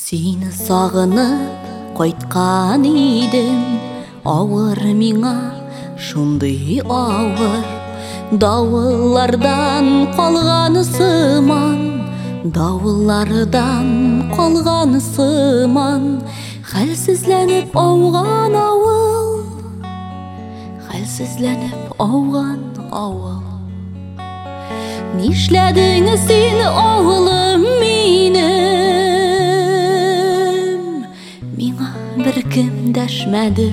Сені сағынып қайтқан едім, ауыр миңа шундый ауыр. Дауыллардан қалғаны сыман, дауыллардан қалғаны сыман. Хәлсізләніп ауған ауыл, хәлсізләніп ауған ауыл. Нишләдің сен ауылым минем, миңа бір кем дәшмәді.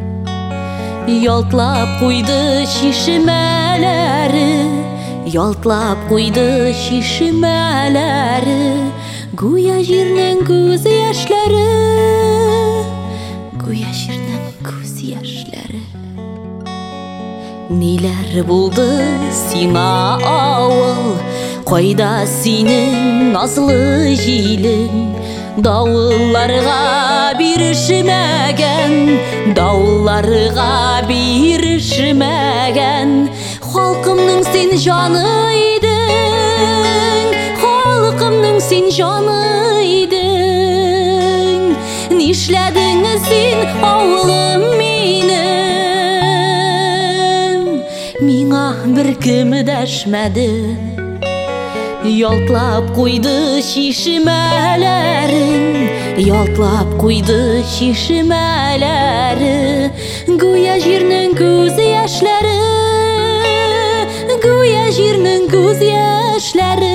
Ялтлап қойды шишмәләре, ялтлап қойды шишмәләре. Гүя җирнең күз яшьләре, гүя җирнең күз яшьләре. Ниләр булды сиңа авыл, кайда синең назлы җилең? Дауылларга бирешмәгән, дауылларга бирешмәгән. Халкымның син җаны идең, халкымның син җаны идең. Нишләдең син авылым минем, миңа бер кем дәшмәде. Ялтлап қойды шишмәләрен, ялтлап қойды шишмәләре. Гүя җирнең күз яшьләре, гүя җирнең күз яшьләре.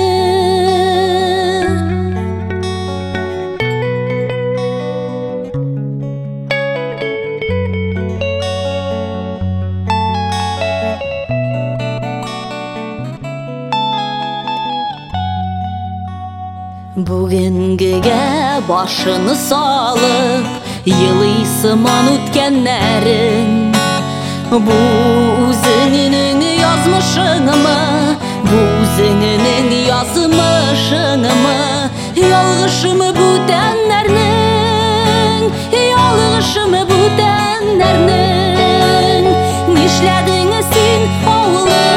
Бүгенгегә башыны салып, елыйсыман үткәннәрен. Бу үзеңнең язмышыңмы, бу үзеңнең язмышыңмы? Ялгышымы бүтәннәрнең, ялгышымы бүтәннәрнең? Нишләдең син авылым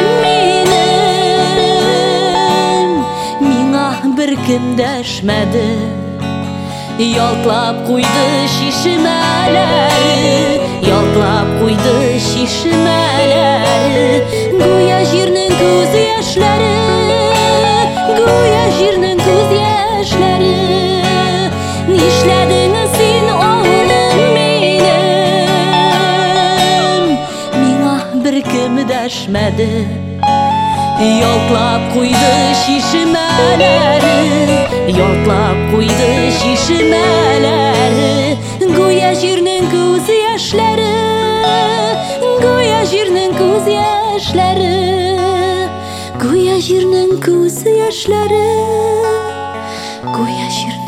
минем, миңа бер кем дәшмәде. Ялтлап куйды шишмәләре, ялтлап куйды шишмәләре. Гүя җирнең күз яшьләре, гүя җирнең күз яшьләре. Нишләдең син авылым минем, миңа бер кем дәшмәде. Ялтлап куйды шишмәләре, ялтлап куйды шишмәләре. Гүя җирнең күз яшьләре, гүя җирнең күз яшьләре. Гүя җирнең күз яшьләре, гүя җирнең